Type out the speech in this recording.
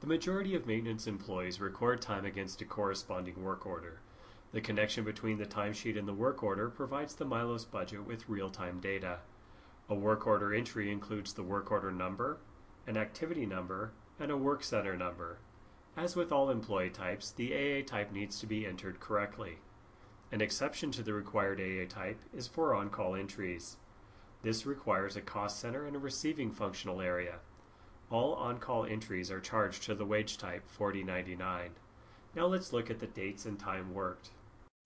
The majority of maintenance employees record time against a corresponding work order. The connection between the timesheet and the work order provides the Milos budget with real-time data. A work order entry includes the work order number, an activity number, and a work center number. As with all employee types, the AA type needs to be entered correctly. An exception to the required AA type is for on-call entries. This requires a cost center and a receiving functional area. All on-call entries are charged to the wage type 4099. Now let's look at the dates and time worked.